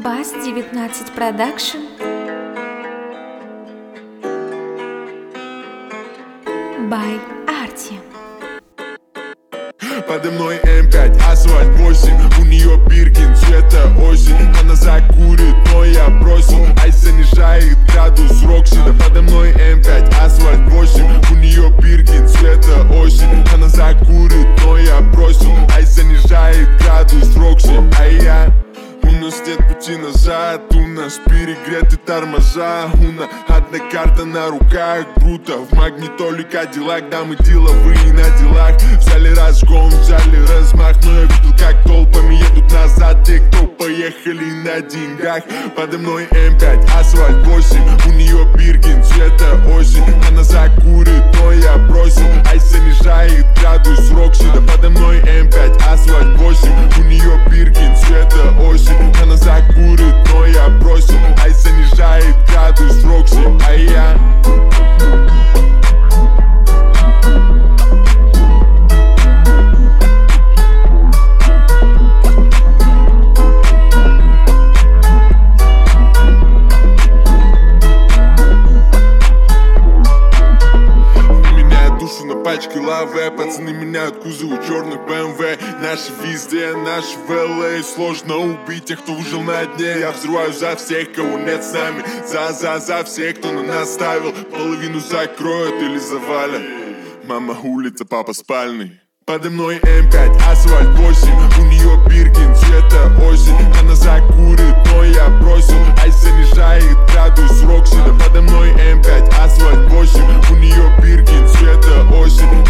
БАС-19 Продакшн. By Arti. Подо мной М5, асфальт 8. У нее Биркин, цвета осень. Она закурит, но я бросил. Айс занижает градус Рокси. Да подо мной М5, асфальт 8. У нее Биркин, цвета осень. Она закурит, но я бросил. Айс занижает градус Рокси. А я... У нас нет пути назад, у нас перегреты тормоза. У нас одна карта на руках, круто. В магнитоле Кадиллак, да мы деловые на делах. Взяли разгон, взяли размах, но я видел, как толпами едут назад те, кто поехали на деньгах. Подо мной М5, асфальт 8. У нее Биркин, цвета осень. Она закурит, но я бросил. Айс занижает градус Рокси. Да подо мной М5, асфальт 8. У нее Биркин, цвета осень. Она закурит, но я бросил. Айс занижает градус Рокси. А я... Пачки лаве, пацаны меняют кузовы черных BMW. Наши везде, наши в LA. Сложно убить тех, кто выжил на дне. Я взрываю за всех, кого нет с нами. За всех, кто на нас ставил. Половину закроют или завалят. Мама улица, папа спальный. Подо мной М5, асфальт 8. У нее Биркин, цвета осень. Она закурит, но я бросил. Айс занижает градус Рокси. Да подо мной М5, асфальт 8. У нее Биркин, цвета осень.